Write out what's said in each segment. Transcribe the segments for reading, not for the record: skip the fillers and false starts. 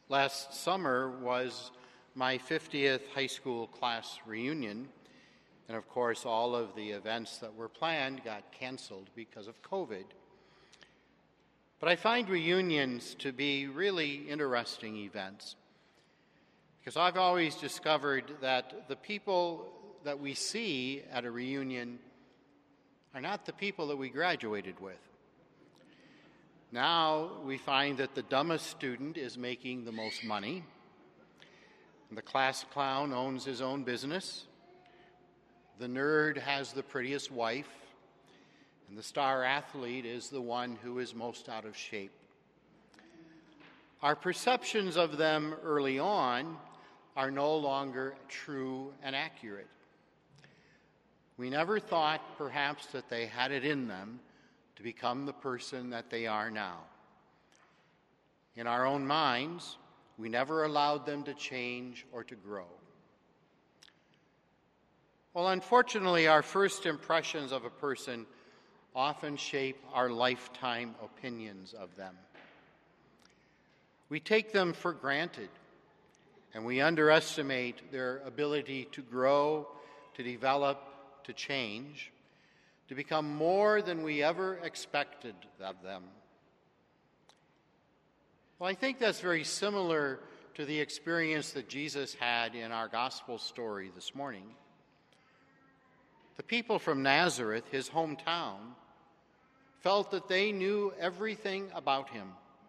Last summer was my 50th high school class reunion, and of course all of the events that were planned got canceled because of COVID. But I find reunions to be really interesting events because I've always discovered that the people that we see at a reunion are not the people that we graduated with. Now we find that the dumbest student is making the most money, and the class clown owns his own business, the nerd has the prettiest wife, and the star athlete is the one who is most out of shape. Our perceptions of them early on are no longer true and accurate. We never thought, perhaps, that they had it in them to become the person that they are now. In our own minds, we never allowed them to change or to grow. Well, unfortunately, our first impressions of a person often shape our lifetime opinions of them. We take them for granted, and we underestimate their ability to grow, to develop, to change, to become more than we ever expected of them. Well, I think that's very similar to the experience that Jesus had in our gospel story this morning. The people from Nazareth, his hometown, felt that they knew everything about him.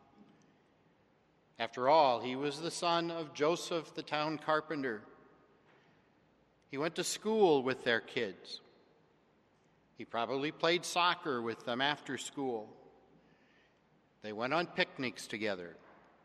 After all, he was the son of Joseph, the town carpenter. He went to school with their kids. He probably played soccer with them after school. They went on picnics together.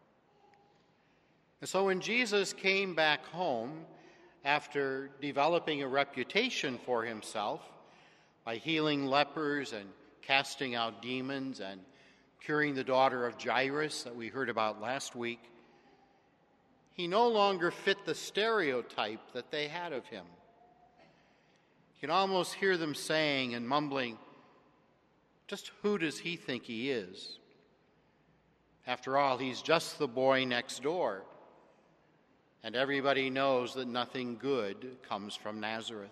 And so when Jesus came back home after developing a reputation for himself by healing lepers and casting out demons and curing the daughter of Jairus that we heard about last week, he no longer fit the stereotype that they had of him. You can almost hear them saying and mumbling, just who does he think he is? After all, he's just the boy next door, and everybody knows that nothing good comes from Nazareth.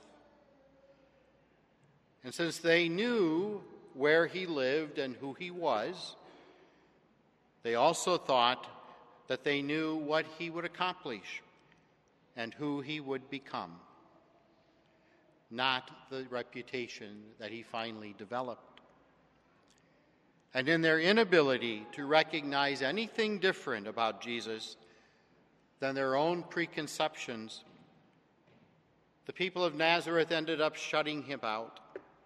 And since they knew where he lived and who he was, they also thought that they knew what he would accomplish and who he would become, not the reputation that he finally developed. And in their inability to recognize anything different about Jesus than their own preconceptions, the people of Nazareth ended up shutting him out.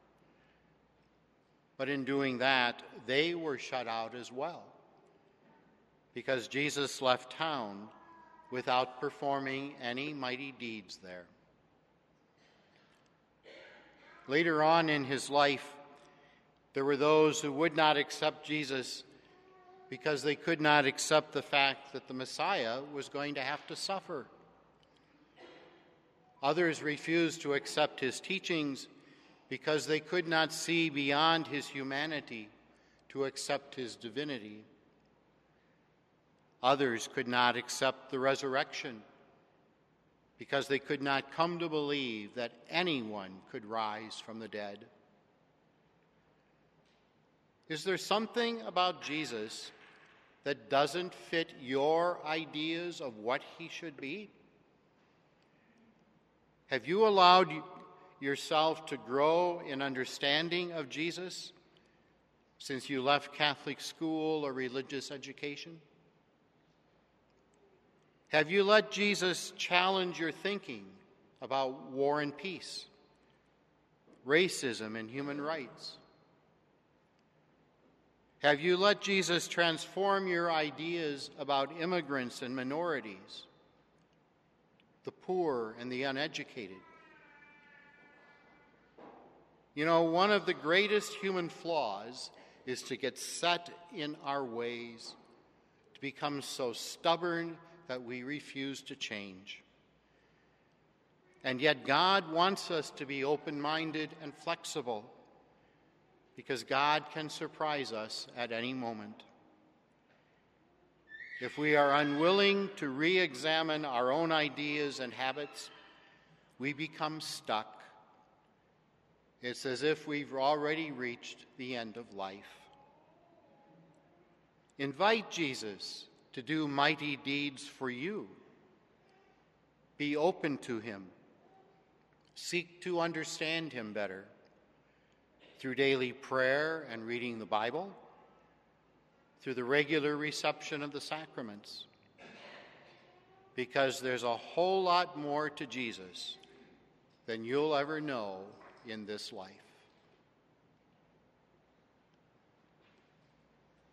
But in doing that, they were shut out as well, because Jesus left town without performing any mighty deeds there. Later on in his life, there were those who would not accept Jesus because they could not accept the fact that the Messiah was going to have to suffer. Others refused to accept his teachings because they could not see beyond his humanity to accept his divinity. Others could not accept the resurrection because they could not come to believe that anyone could rise from the dead. Is there something about Jesus that doesn't fit your ideas of what he should be? Have you allowed yourself to grow in understanding of Jesus since you left Catholic school or religious education? Have you let Jesus challenge your thinking about war and peace, racism and human rights? Have you let Jesus transform your ideas about immigrants and minorities, the poor and the uneducated? You know, one of the greatest human flaws is to get set in our ways, to become so stubborn that we refuse to change. And yet God wants us to be open-minded and flexible, because God can surprise us at any moment. if we are unwilling to re-examine our own ideas and habits, we become stuck. It's as if we've already reached the end of life. Invite Jesus to do mighty deeds for you. Be open to him. Seek to understand him better through daily prayer and reading the Bible, through the regular reception of the sacraments, because there's a whole lot more to Jesus than you'll ever know in this life.